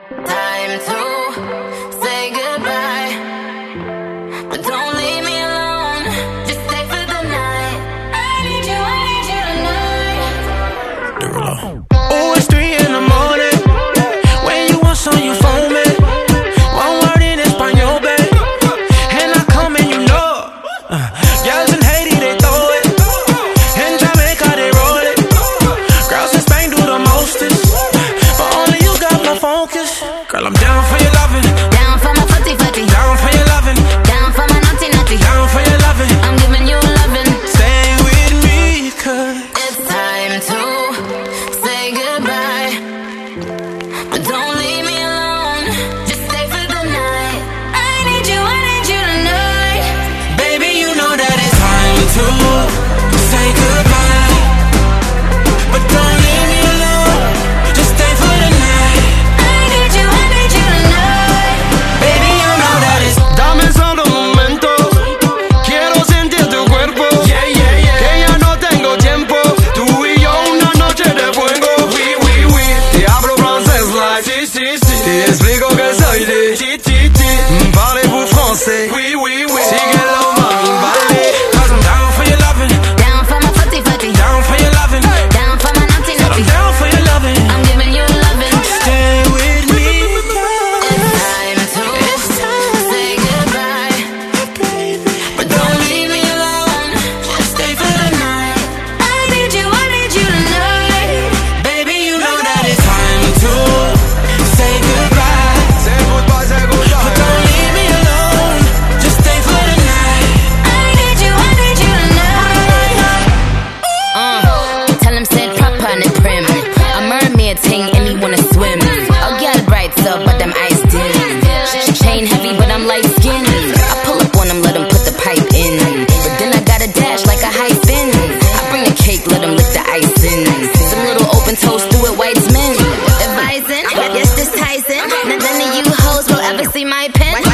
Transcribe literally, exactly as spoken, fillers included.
Time to say goodbye, but don't leave me alone. Just stay for the night. I need you, I need you tonight. Oh, it's three in the morning. When you want some, you phone me. One word in Espanol, babe, and I come and you know it. Uh, girls in Haiti, they throw it. In Jamaica, they roll it. Girls in Spain do the mostest, but only you got my focus. Girl, I'm down for your loving. Down for my footy footy. Down for your loving. Down for my naughty naughty. Down for your loving. I'm giving you loving. Stay with me, cause it's time to say goodbye, but don't leave me alone. Just stay for the night. I need you, I need you tonight. Baby, you know that it's time to say goodbye, but don't leave me alone. Just stay for the night. I need you, I need you tonight. Baby, you know that it's dame solo un momento. Quiero sentir tu cuerpo. Yeah, yeah, yeah. Que ya no tengo tiempo. Tú y yo una noche de fuego. Oui, oui, oui. Te hablo francés like si, si, si. Te explico que soy de ti, ti, ti. Parlez-vous français? Oui, oui, oui. Síguelo, mami, vale. Cause I'm down for your loving. Down for my footy footy. Down for your loving. Down for my naughty naughty. I'm down for your loving. I'm giving you loving. Stay with me. It's time to say goodbye, but don't leave me alone. Just stay for the night. I need you, I need you tonight. Baby, you know that it's time to say goodbye. Say goodbye, say goodbye. But don't leave me alone. Just stay for the night. I need you, I need you tonight. Uh, tell him said proper and prim. A mermaid thing and he wanna swim. A girl bright up, but them eyes dim. Chain heavy, but I'm light skinned. I pull up on him, let him put the pipe in. But then I got a dash like a high spin. I bring the cake, let him lick the icing. Some little open toast, do it white men. Advising, yes, this Tyson. None of you hoes will ever see my pen.